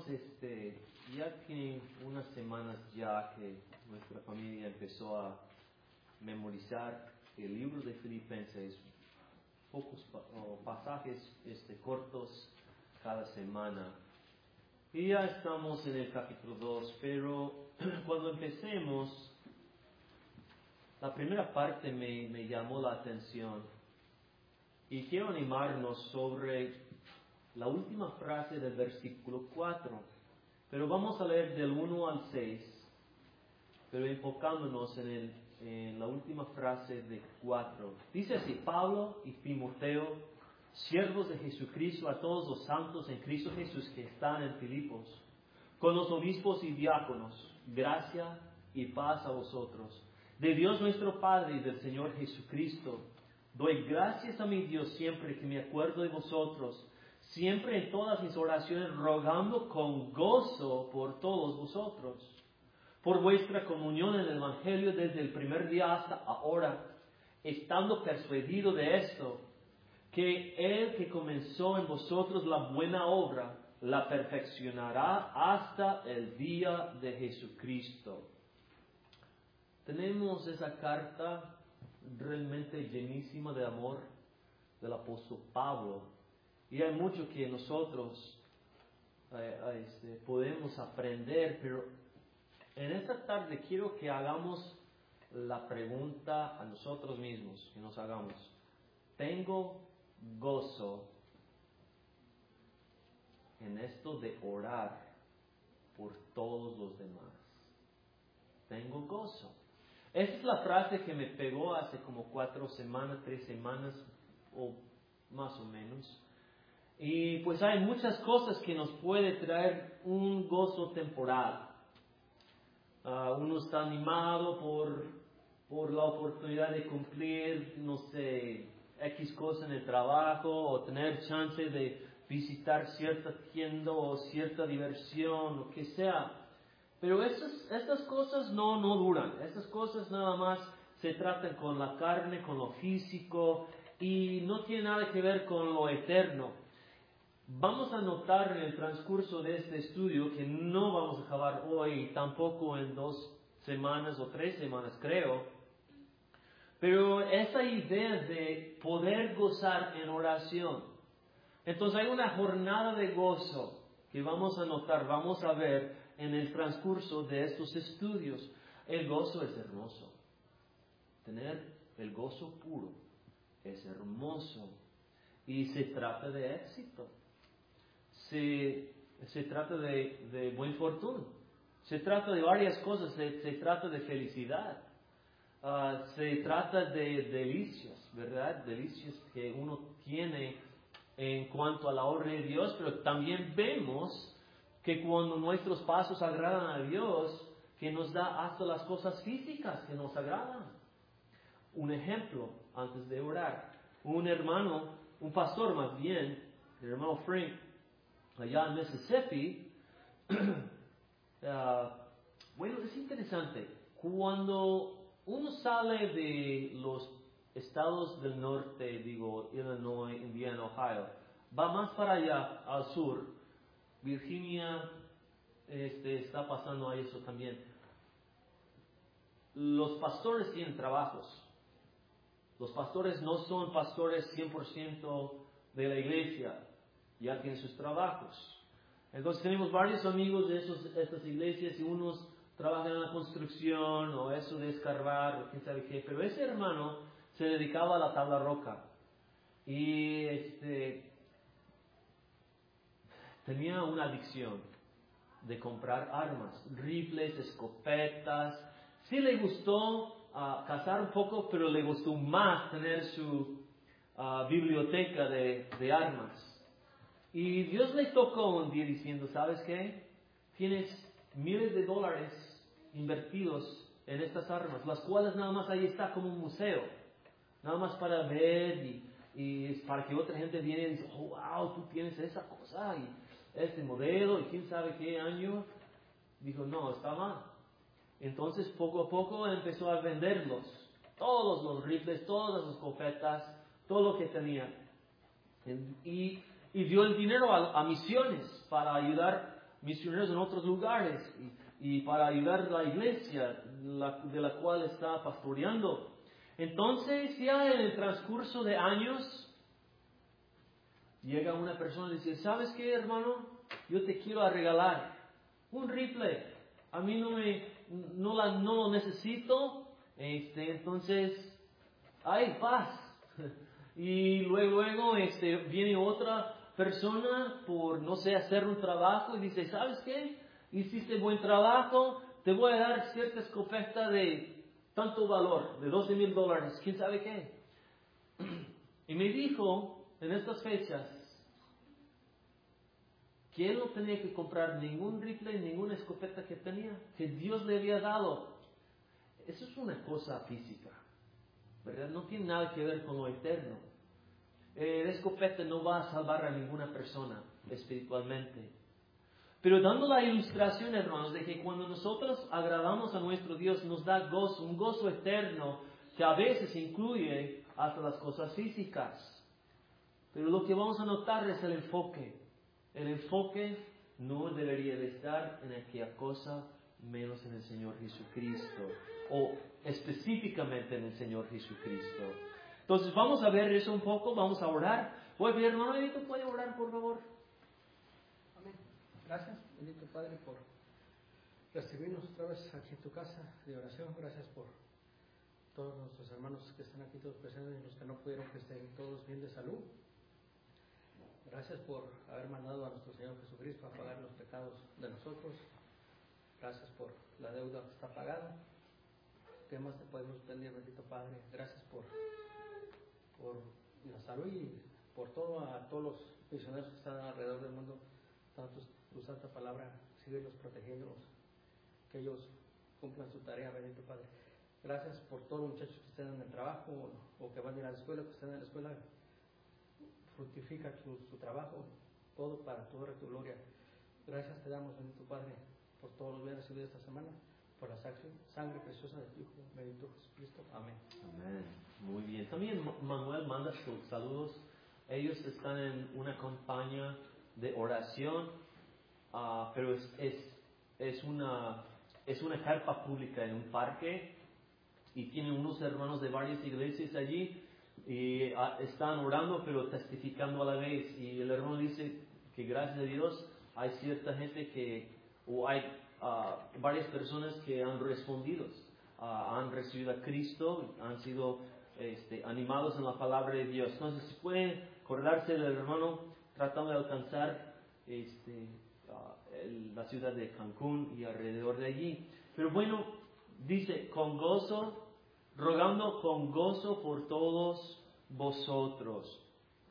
ya que unas semanas ya que nuestra familia empezó a memorizar el libro de Filipenses, pocos pasajes cortos cada semana. Y ya estamos en el capítulo 2, pero cuando empecemos, la primera parte me llamó la atención y quiero animarnos sobre la última frase del versículo 4. Pero vamos a leer del 1 al 6, pero enfocándonos en la última frase de 4. Dice así: Pablo y Timoteo, siervos de Jesucristo, a todos los santos en Cristo Jesús que están en Filipos, con los obispos y diáconos, gracia y paz a vosotros. De Dios nuestro Padre y del Señor Jesucristo, doy gracias a mi Dios siempre que me acuerdo de vosotros, siempre en todas mis oraciones rogando con gozo por todos vosotros, por vuestra comunión en el Evangelio desde el primer día hasta ahora, estando persuadido de esto, que el que comenzó en vosotros la buena obra, la perfeccionará hasta el día de Jesucristo. Tenemos esa carta realmente llenísima de amor del apóstol Pablo. Y hay mucho que nosotros podemos aprender, pero en esta tarde quiero que hagamos la pregunta a nosotros mismos, que nos hagamos: ¿tengo gozo en esto de orar por todos los demás? ¿Tengo gozo? Esa es la frase que me pegó hace como 4 semanas, 3 semanas, o más o menos. Y pues hay muchas cosas que nos puede traer un gozo temporal. Uno está animado por la oportunidad de cumplir, no sé, X cosa en el trabajo, o tener chance de visitar cierta tienda o cierta diversión, lo que sea. Pero estas cosas no duran. Estas cosas nada más se tratan con la carne, con lo físico, y no tiene nada que ver con lo eterno. Vamos a notar en el transcurso de este estudio, que no vamos a acabar hoy, tampoco en 2 semanas o 3 semanas creo, pero esa idea de poder gozar en oración. Entonces hay una jornada de gozo que vamos a notar, vamos a ver en el transcurso de estos estudios. El gozo es hermoso. Tener el gozo puro es hermoso. Y se trata de éxito. Se trata de buen fortuna. Se trata de varias cosas. Se trata de felicidad. Se trata de delicias, ¿verdad? Delicias que uno tiene en cuanto a la obra de Dios, pero también vemos que cuando nuestros pasos agradan a Dios, que nos da hasta las cosas físicas que nos agradan. Un ejemplo, antes de orar, un pastor más bien, el hermano Frank, allá en Mississippi, bueno, es interesante, cuando uno sale de los estados del norte, digo, Illinois, Indiana, Ohio, va más para allá, al sur, Virginia, está pasando a eso también. Los pastores tienen trabajos. Los pastores no son pastores 100% de la iglesia, ya tienen sus trabajos. Entonces tenemos varios amigos de estas iglesias, y unos trabajan en la construcción o eso de escarbar o quién sabe qué, pero ese hermano se dedicaba a la tabla roca y tenía una adicción de comprar armas, rifles, escopetas. Sí le gustó cazar un poco, pero le gustó más tener su biblioteca de armas. Y Dios le tocó un día diciendo: ¿sabes qué? Tienes miles de dólares invertidos en estas armas, las cuales nada más ahí está como un museo, nada más para ver y para que otra gente viene y dice: oh, wow, tú tienes esa cosa y este modelo y quién sabe qué año. Dijo: no, está mal. Entonces poco a poco empezó a venderlos, todos los rifles, todas las escopetas, todo lo que tenía, y dio el dinero a misiones para ayudar misioneros en otros lugares y para ayudar a la iglesia de la cual está pastoreando. Entonces, ya en el transcurso de años, llega una persona y dice, ¿sabes qué, hermano? Yo te quiero regalar un rifle. A mí no lo necesito. Entonces, hay paz. Y luego viene otra persona por, no sé, hacer un trabajo y dice, ¿sabes qué? Hiciste buen trabajo, te voy a dar cierta escopeta de tanto valor, de $12,000, quién sabe qué. Y me dijo, en estas fechas, que él no tenía que comprar ningún rifle, ninguna escopeta que tenía, que Dios le había dado. Eso es una cosa física, ¿verdad? No tiene nada que ver con lo eterno. La escopeta no va a salvar a ninguna persona espiritualmente. Pero dando la ilustración, hermanos, de que cuando nosotros agradamos a nuestro Dios, nos da gozo, un gozo eterno, que a veces incluye hasta las cosas físicas. Pero lo que vamos a notar es el enfoque. El enfoque no debería de estar en aquella cosa, menos en el Señor Jesucristo, o específicamente en el Señor Jesucristo. Entonces vamos a ver eso un poco, vamos a orar. Voy a pedir, hermano Benito, ¿puede orar por favor? Amén. Gracias, bendito Padre, por recibirnos otra vez aquí en tu casa de oración. Gracias por todos nuestros hermanos que están aquí todos presentes y los que no pudieron, que estén todos bien de salud. Gracias por haber mandado a nuestro Señor Jesucristo a pagar los pecados de nosotros. Gracias por la deuda que está pagada. ¿Qué más te podemos pedir, bendito Padre? Gracias por la salud y por todo, a todos los misioneros que están alrededor del mundo. Tanto tu santa palabra, síguelos protegiéndolos, que ellos cumplan su tarea, bendito Padre. Gracias por todos los muchachos que estén en el trabajo o que van a ir a la escuela, que estén en la escuela. Fructifica su trabajo, todo para tu honra y tu gloria. Gracias te damos, bendito Padre, por todos los bienes recibidos esta semana, por la sangre preciosa de tu Hijo, bendito Jesucristo. Amén. Amén. Muy bien. También Manuel manda sus saludos. Ellos están en una campaña de oración, pero es una carpa pública en un parque y tienen unos hermanos de varias iglesias allí y están orando pero testificando a la vez. Y el hermano dice que gracias a Dios hay cierta gente hay varias personas que han respondido, han recibido a Cristo, han sido animados en la palabra de Dios. Entonces, si pueden acordarse del hermano tratando de alcanzar la ciudad de Cancún y alrededor de allí. Pero bueno, dice, con gozo, rogando con gozo por todos vosotros.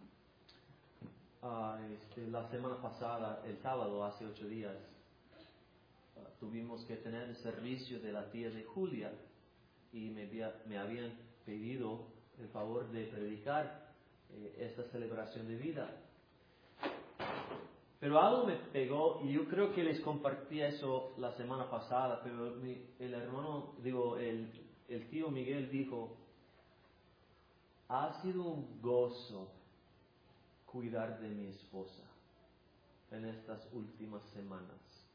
La semana pasada, el sábado, hace 8 días, tuvimos que tener el servicio de la tía de Julia y me habían pedido el favor de predicar esta celebración de vida. Pero algo me pegó y yo creo que les compartí eso la semana pasada, pero el tío Miguel dijo, ha sido un gozo cuidar de mi esposa en estas últimas semanas.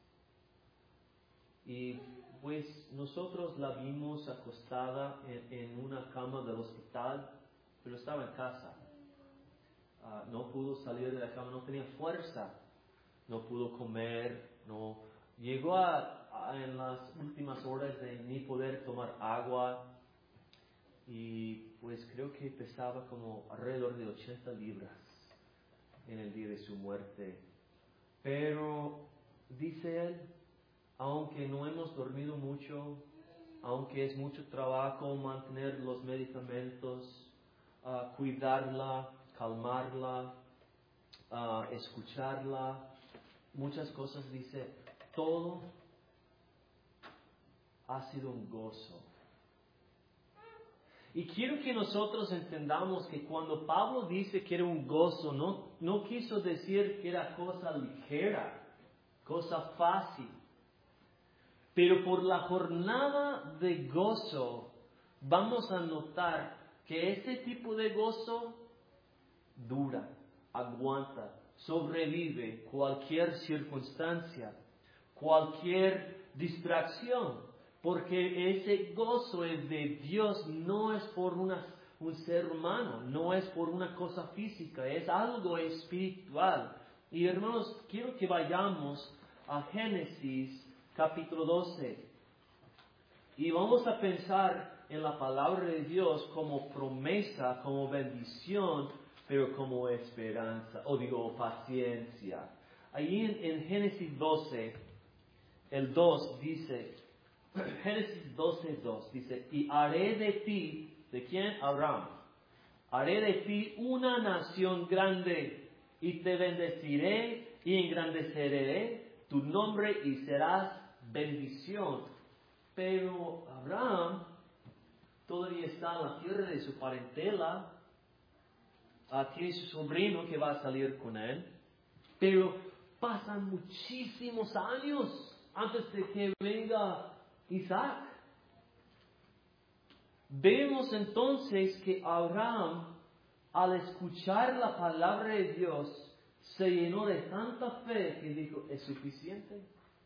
Y pues nosotros la vimos acostada en una cama del hospital, pero estaba en casa. No pudo salir de la cama, no tenía fuerza, no pudo comer, no llegó en las últimas horas de ni poder tomar agua y pues creo que pesaba como alrededor de 80 libras en el día de su muerte. Pero dice él, aunque no hemos dormido mucho, aunque es mucho trabajo mantener los medicamentos, cuidarla, calmarla, escucharla, muchas cosas, dice, todo ha sido un gozo. Y quiero que nosotros entendamos que cuando Pablo dice que era un gozo, no quiso decir que era cosa ligera, cosa fácil. Pero por la jornada de gozo vamos a notar que este tipo de gozo dura, aguanta, sobrevive cualquier circunstancia. cualquier distracción, porque ese gozo es de Dios, no es por un ser humano, no es por una cosa física, es algo espiritual. Y hermanos, quiero que vayamos a Génesis capítulo 12 y vamos a pensar en la palabra de Dios como promesa, como bendición, pero como esperanza, paciencia. Ahí en Génesis 12, el 2 dice, Génesis 12, 2 dice, y haré de ti, ¿de quién? Abraham. Haré de ti una nación grande y te bendeciré y engrandeceré tu nombre y serás bendición. Pero Abraham todavía está en la tierra de su parentela, tiene su sobrino que va a salir con él, pero pasan muchísimos años antes de que venga Isaac. Vemos entonces que Abraham, al escuchar la palabra de Dios, se llenó de tanta fe que dijo, ¿es suficiente?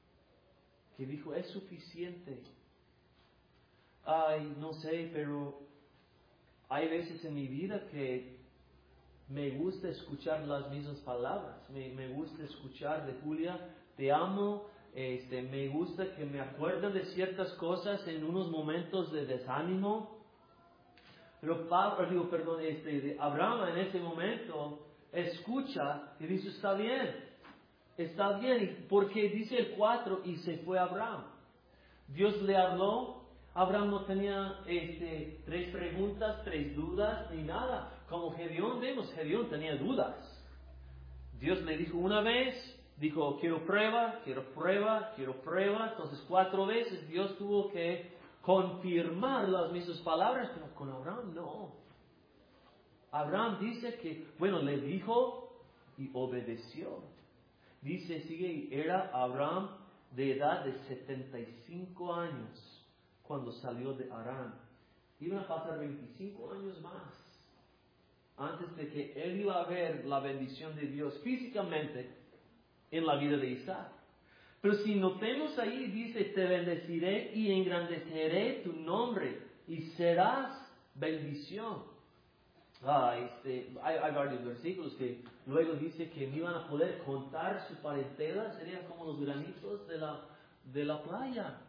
Ay, no sé, pero hay veces en mi vida que me gusta escuchar las mismas palabras. Me gusta escuchar de Julia, te amo. Me gusta que me acuerden de ciertas cosas en unos momentos de desánimo. Pero Abraham en ese momento escucha y dice, está bien, porque dice el 4, y se fue Abraham. Dios le habló, Abraham no tenía 3 preguntas, 3 dudas, ni nada. Como Gedeón vemos, Gedeón tenía dudas. Dios le dijo una vez, dijo, quiero prueba. Entonces 4 veces Dios tuvo que confirmar las mismas palabras, pero con Abraham no. Abraham dice que, le dijo y obedeció. Dice, era Abraham de edad de 75 años cuando salió de Harán. Iban a pasar 25 años más antes de que él iba a ver la bendición de Dios físicamente en la vida de Isaac. Pero si notemos ahí, dice, te bendeciré y engrandeceré tu nombre y serás bendición. Hay varios versículos que luego dice que no iban a poder contar su parentela, serían como los granitos de la playa.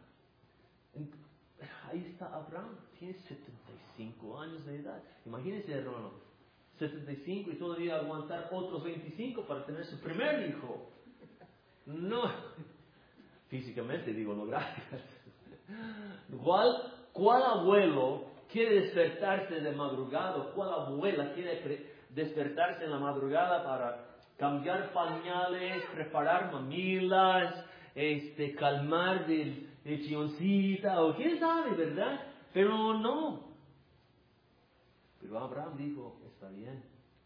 Ahí está Abraham, tiene 75 años de edad. Imagínense, hermano, 75 y todavía aguantar otros 25 para tener su primer hijo. No, físicamente digo, no, gracias. ¿Cuál abuelo quiere despertarse de madrugada? ¿Cuál abuela quiere despertarse en la madrugada para cambiar pañales, preparar mamilas, calmar de chilloncita, o quién sabe, ¿verdad? Pero no. Pero Abraham dijo, está bien,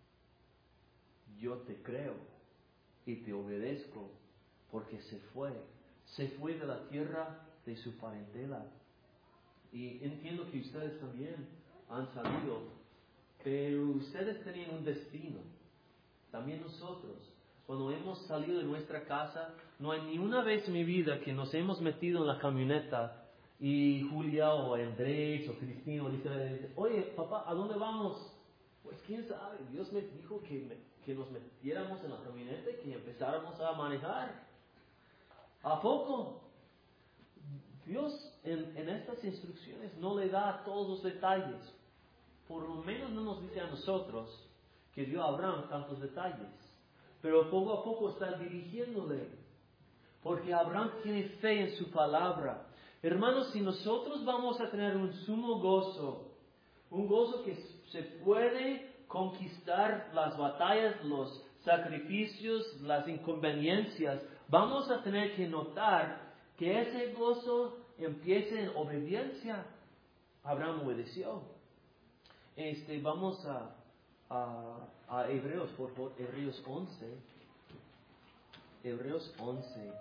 yo te creo y te obedezco, porque se fue de la tierra de su parentela. Y entiendo que ustedes también han salido, pero ustedes tenían un destino. También nosotros, cuando hemos salido de nuestra casa, no hay ni una vez en mi vida que nos hemos metido en la camioneta y Julia o Andrés o Cristina dice, oye, papá, ¿a dónde vamos? Pues quién sabe, Dios me dijo que nos metiéramos en la camioneta y que empezáramos a manejar. ¿A poco? Dios en estas instrucciones no le da todos los detalles. Por lo menos no nos dice a nosotros que dio a Abraham tantos detalles. Pero poco a poco está dirigiéndole. Porque Abraham tiene fe en su palabra. Hermanos, si nosotros vamos a tener un sumo gozo, un gozo que se puede conquistar las batallas, los sacrificios, las inconveniencias, vamos a tener que notar que ese gozo empiece en obediencia. Abraham obedeció. Vamos a Hebreos, por favor, Hebreos 11. Hebreos 11.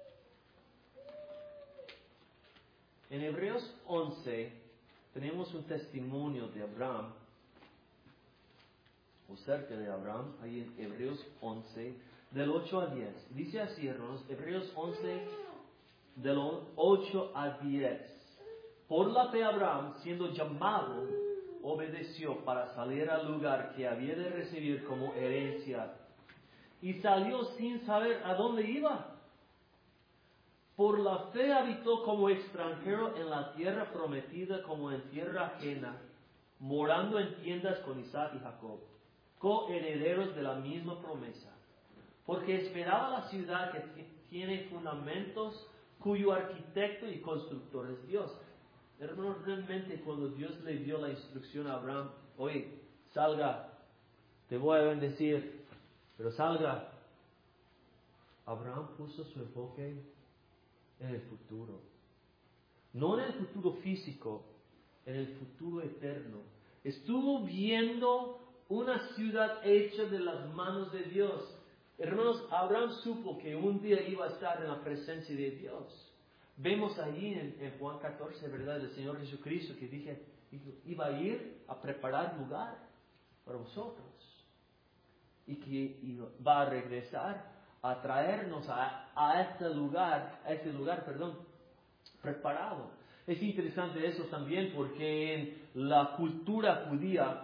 En Hebreos 11 tenemos un testimonio de Abraham, o cerca de Abraham, ahí en Hebreos 11, del 8 al 10. Dice así, hermanos, Hebreos 11, del 8 al 10. Por la fe Abraham, siendo llamado, obedeció para salir al lugar que había de recibir como herencia. Y salió sin saber a dónde iba. Por la fe habitó como extranjero en la tierra prometida, como en tierra ajena, morando en tiendas con Isaac y Jacob, coherederos de la misma promesa. Porque esperaba la ciudad que tiene fundamentos, cuyo arquitecto y constructor es Dios. Hermanos, realmente cuando Dios le dio la instrucción a Abraham, oye, salga, te voy a bendecir, pero salga. Abraham puso su enfoque en el futuro. No en el futuro físico, en el futuro eterno. Estuvo viendo una ciudad hecha de las manos de Dios. Hermanos, Abraham supo que un día iba a estar en la presencia de Dios. Vemos allí en Juan 14, ¿verdad? El Señor Jesucristo que dije, iba a ir a preparar lugar para vosotros. Y que va a regresar a traernos a este lugar, preparado. Es interesante eso también porque en la cultura judía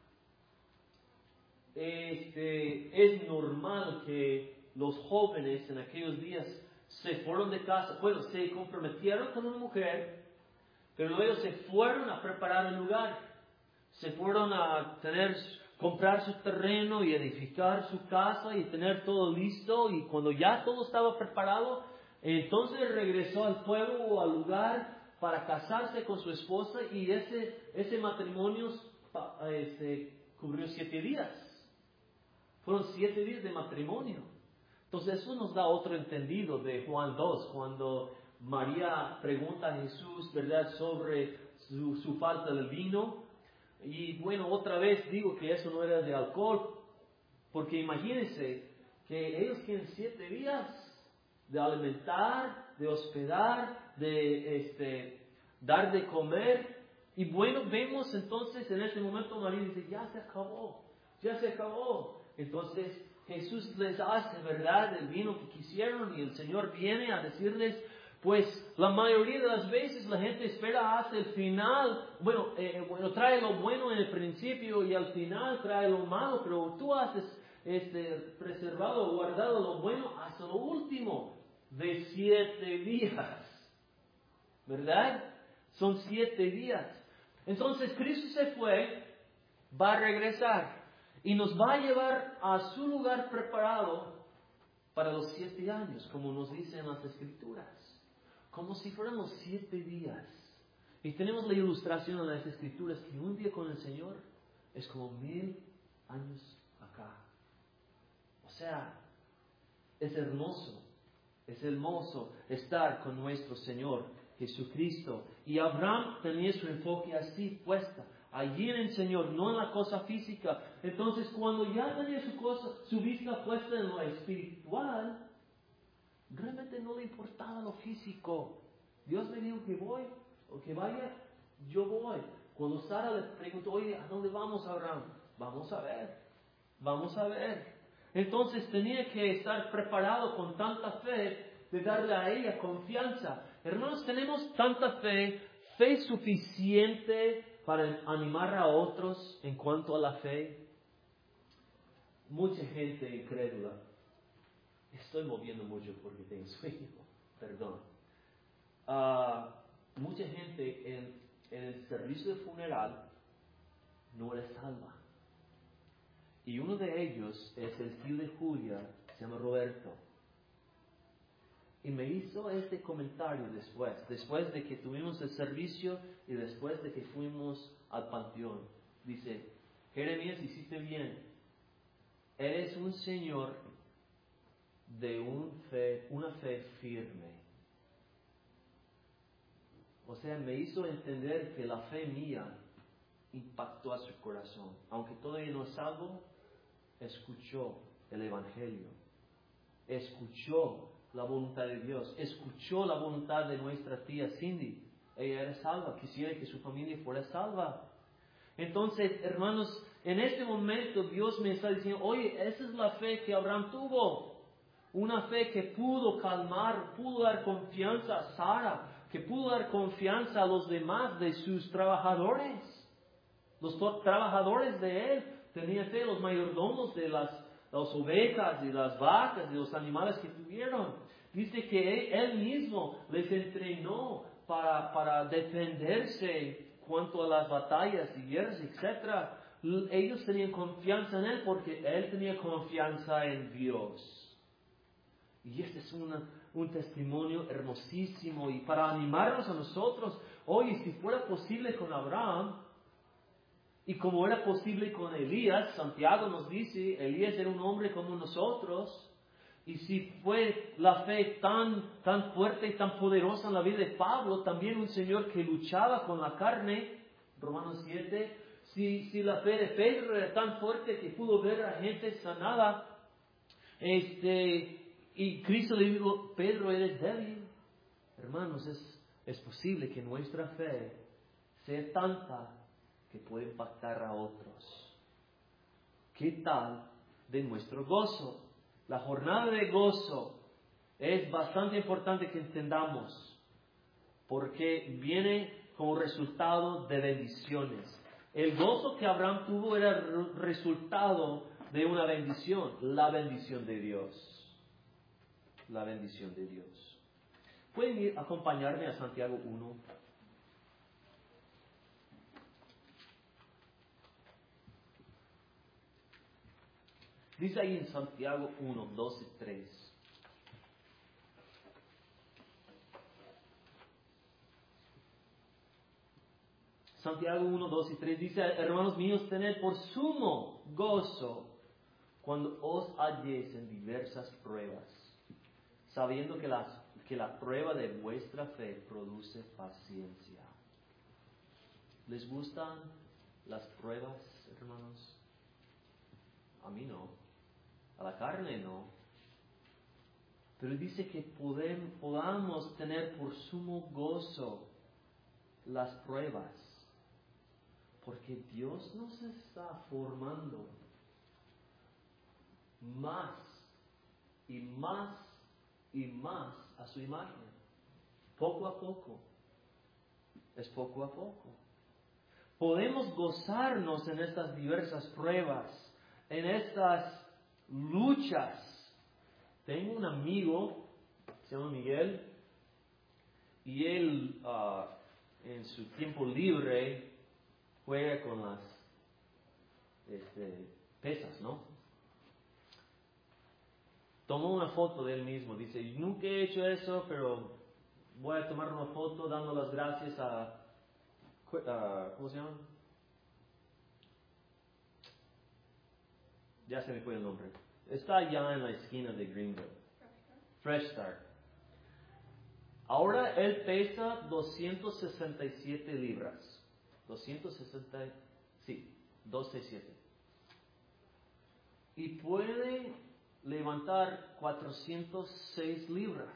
es normal que los jóvenes en aquellos días se fueron de casa, bueno, se comprometieron con una mujer, pero luego se fueron a preparar el lugar, se fueron a comprar su terreno y edificar su casa y tener todo listo, y cuando ya todo estaba preparado, entonces regresó al pueblo o al lugar para casarse con su esposa, y ese matrimonio cubrió 7 días. Fueron 7 días de matrimonio. Entonces eso nos da otro entendido de Juan 2, cuando María pregunta a Jesús, ¿verdad?, sobre su falta de vino. Y bueno, otra vez digo que eso no era de alcohol, porque imagínense que ellos tienen 7 días de alimentar, de hospedar, de dar de comer. Y bueno, vemos entonces en ese momento María dice, ya se acabó. Entonces Jesús les hace, ¿verdad?, el vino que quisieron, y el Señor viene a decirles, pues la mayoría de las veces la gente espera hasta el final. Trae lo bueno en el principio y al final trae lo malo, pero tú has preservado o guardado lo bueno hasta lo último de 7 días, ¿verdad? Son 7 días. Entonces Cristo se fue, va a regresar y nos va a llevar a su lugar preparado para los 7 años, como nos dicen las Escrituras. Como si fueran los 7 días. Y tenemos la ilustración en las Escrituras que un día con el Señor es como 1000 años acá. O sea, es hermoso estar con nuestro Señor Jesucristo. Y Abraham tenía su enfoque así puesta, allí en el Señor, no en la cosa física. Entonces, cuando ya tenía su vista puesta en lo espiritual, realmente no le importaba lo físico. Dios me dijo que voy, o que vaya, yo voy. Cuando Sara le preguntó, oye, ¿a dónde vamos, Abraham? Vamos a ver. Entonces tenía que estar preparado con tanta fe de darle a ella confianza. Hermanos, tenemos tanta fe suficiente para animar a otros en cuanto a la fe. Mucha gente incrédula. Estoy moviendo mucho porque tengo sueño, perdón. Mucha gente en el servicio de funeral no era salva. Y uno de ellos es el tío de Julia, se llama Roberto. Y me hizo este comentario después de que tuvimos el servicio y después de que fuimos al panteón. Dice, Jeremías, hiciste bien. Eres un señor de una fe firme. O sea, me hizo entender que la fe mía impactó a su corazón. Aunque todavía no es salvo, escuchó el Evangelio, escuchó la voluntad de Dios, escuchó la voluntad de nuestra tía Cindy. Ella era salva, quisiera que su familia fuera salva. Entonces, hermanos, en este momento Dios me está diciendo, oye, esa es la fe que Abraham tuvo. Una fe que pudo calmar, pudo dar confianza a Sara, que pudo dar confianza a los demás de sus trabajadores. Los trabajadores de él tenían fe, los mayordomos de las ovejas y las vacas y los animales que tuvieron. Dice que él mismo les entrenó para defenderse cuanto a las batallas y guerras, etc. Ellos tenían confianza en él porque él tenía confianza en Dios. Y este es un testimonio hermosísimo y para animarnos a nosotros. Oye, si fuera posible con Abraham, y como era posible con Elías, Santiago nos dice, Elías era un hombre como nosotros, y si fue la fe tan fuerte y tan poderosa en la vida de Pablo, también un Señor que luchaba con la carne, Romanos 7, si la fe de Pedro era tan fuerte que pudo ver a gente sanada, y Cristo le dijo, Pedro, eres débil. Hermanos, es posible que nuestra fe sea tanta que puede impactar a otros. ¿Qué tal de nuestro gozo? La jornada de gozo es bastante importante que entendamos, porque viene como resultado de bendiciones. El gozo que Abraham tuvo era resultado de una bendición, la bendición de Dios. La bendición de Dios. ¿Pueden acompañarme a Santiago 1? Dice ahí en Santiago 1, 2 y 3. Santiago 1, 2 y 3 dice, hermanos míos, tened por sumo gozo cuando os halléis en diversas pruebas, sabiendo que la prueba de vuestra fe produce paciencia. ¿Les gustan las pruebas, hermanos? A mí no. A la carne no. Pero dice que podamos tener por sumo gozo las pruebas, porque Dios nos está formando más y más y más a su imagen. Poco a poco. Es poco a poco. Podemos gozarnos en estas diversas pruebas, en estas luchas. Tengo un amigo, se llama Miguel, y él en su tiempo libre juega con las pesas, ¿no? Tomó una foto de él mismo, dice, nunca he hecho eso, pero voy a tomar una foto dando las gracias a ¿cómo se llama? Ya se me fue el nombre. Está allá en la esquina de Greenville. Fresh Start. Ahora él pesa 267 libras. 267. Y puede levantar 406 libras.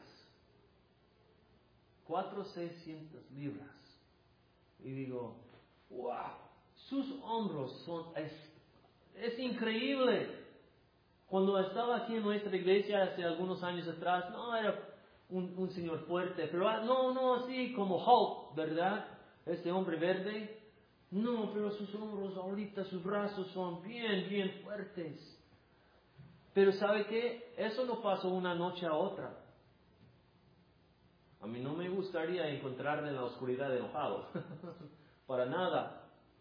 400 libras. Y digo, wow, sus hombros es increíble. Cuando estaba aquí en nuestra iglesia hace algunos años atrás, no era un señor fuerte, pero no así como Hulk, ¿verdad? Este hombre verde. No, pero sus hombros ahorita, sus brazos son bien fuertes. Pero ¿sabe qué? Eso no pasó una noche a otra. A mí no me gustaría encontrarme en la oscuridad enojado. Para nada.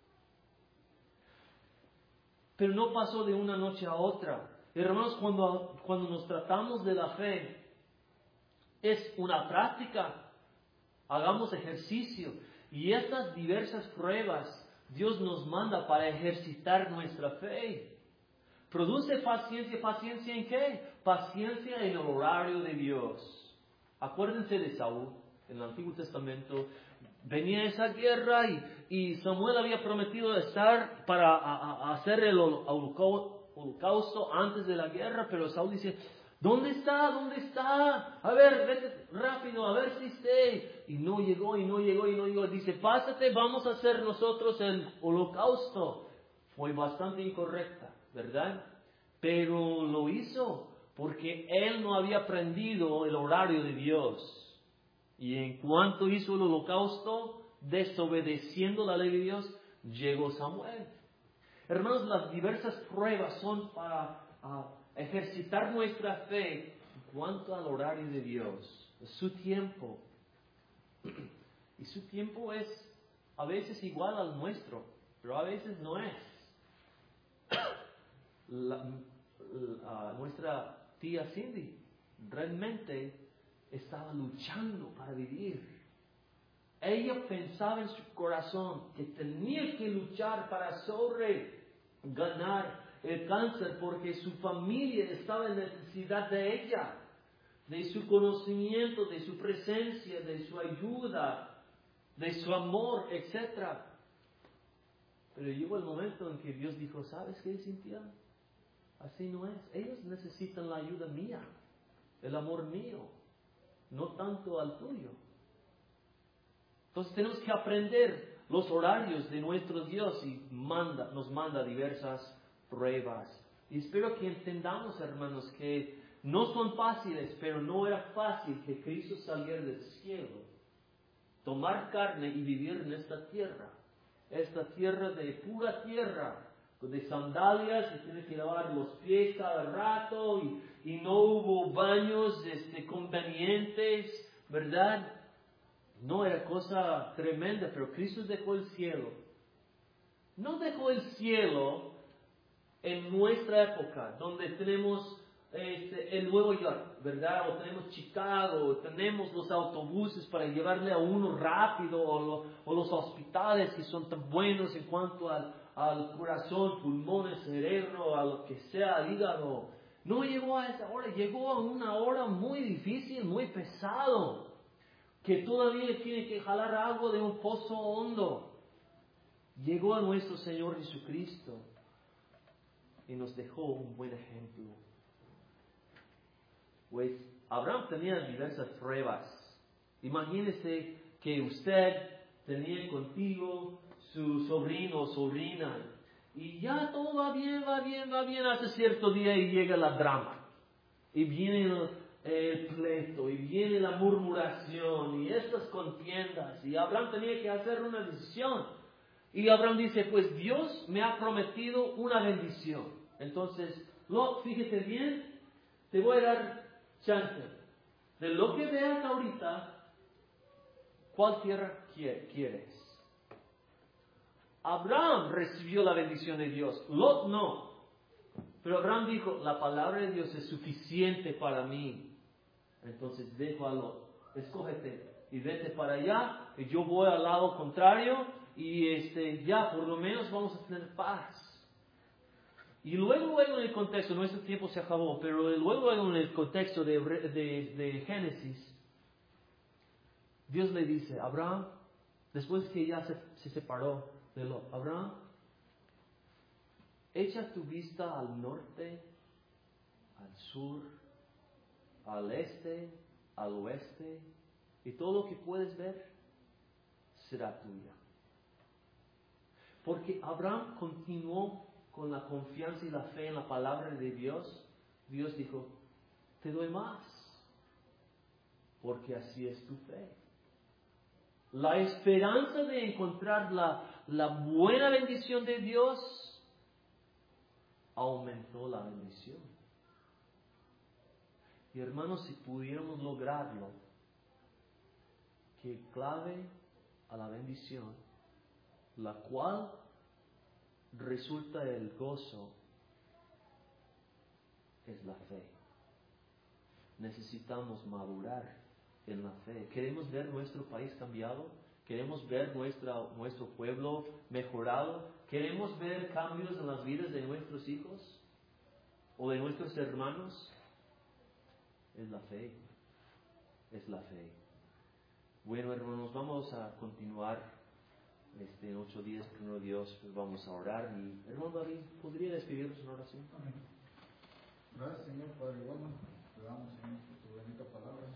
Pero no pasó de una noche a otra. Hermanos, cuando nos tratamos de la fe, es una práctica. Hagamos ejercicio. Y estas diversas pruebas, Dios nos manda para ejercitar nuestra fe. Produce paciencia. ¿Paciencia en qué? Paciencia en el horario de Dios. Acuérdense de Saúl, en el Antiguo Testamento. Venía esa guerra y Samuel había prometido estar para hacer el holocausto antes de la guerra, pero Saúl dice, ¿dónde está? A ver, vete rápido, a ver si esté. Y no llegó. Dice, pásate, vamos a hacer nosotros el holocausto. Fue bastante incorrecta, ¿verdad? Pero lo hizo porque él no había aprendido el horario de Dios. Y en cuanto hizo el holocausto, desobedeciendo la ley de Dios, llegó Samuel. Hermanos, las diversas pruebas son para ejercitar nuestra fe en cuanto al horario de Dios, su tiempo. Y su tiempo es a veces igual al nuestro, pero a veces no es. Nuestra tía Cindy realmente estaba luchando para vivir. Ella pensaba en su corazón que tenía que luchar para ganar el cáncer porque su familia estaba en necesidad de ella, de su conocimiento, de su presencia, de su ayuda, de su amor, etc. Pero llegó el momento en que Dios dijo, ¿sabes qué, Cintia? Así no es. Ellos necesitan la ayuda mía, el amor mío, no tanto al tuyo. Entonces tenemos que aprender los horarios de nuestro Dios y nos manda diversas pruebas. Y espero que entendamos, hermanos, que no son fáciles, pero no era fácil que Cristo saliera del cielo, tomar carne y vivir en esta tierra de pura tierra, de sandalias, y tiene que lavar los pies cada rato, y no hubo baños convenientes, ¿verdad? No era cosa tremenda, pero Cristo dejó el cielo. No dejó el cielo en nuestra época, donde tenemos el Nuevo York, ¿verdad? O tenemos Chicago, o tenemos los autobuses para llevarle a uno rápido, o los hospitales que son tan buenos en cuanto al corazón, pulmones, cerebro, a lo que sea, al hígado. No llegó a esa hora, llegó a una hora muy difícil, muy pesado, que todavía tiene que jalar agua de un pozo hondo. Llegó a nuestro Señor Jesucristo y nos dejó un buen ejemplo. Pues Abraham tenía diversas pruebas. Imagínese que usted tenía contigo su sobrino o sobrina y ya todo va bien, hasta cierto día y llega la drama. Y viene el pleito, y viene la murmuración, y estas contiendas, y Abraham tenía que hacer una decisión. Y Abraham dice, pues Dios me ha prometido una bendición. Entonces, fíjate bien, te voy a dar chance. De lo que veas ahorita, ¿cuál tierra quieres? Abraham recibió la bendición de Dios, Lot no. Pero Abraham dijo, la palabra de Dios es suficiente para mí. Entonces dejo a Lot, escógete y vete para allá, y yo voy al lado contrario, y ya por lo menos vamos a tener paz. Y luego en el contexto, nuestro tiempo se acabó, pero luego en el contexto de Génesis, Dios le dice, Abraham, después que ya se separó de Lot, Abraham, echa tu vista al norte, al sur, al este, al oeste, y todo lo que puedes ver será tuya. Porque Abraham continuó con la confianza y la fe en la palabra de Dios. Dios dijo, te doy más, porque así es tu fe. La esperanza de encontrar la buena bendición de Dios aumentó la bendición. Y hermanos, si pudiéramos lograrlo, que clave a la bendición, la cual resulta el gozo, es la fe. Necesitamos madurar en la fe. ¿Queremos ver nuestro país cambiado? ¿Queremos ver nuestro pueblo mejorado? ¿Queremos ver cambios en las vidas de nuestros hijos o de nuestros hermanos? Es la fe. Es la fe. Bueno, hermanos, vamos a continuar en 8 días, primero Dios, pues vamos a orar. Y hermano David, ¿podría despedirnos en oración? Amén. Gracias, Señor Padre bueno, te damos, Señor, por tu bendita palabra.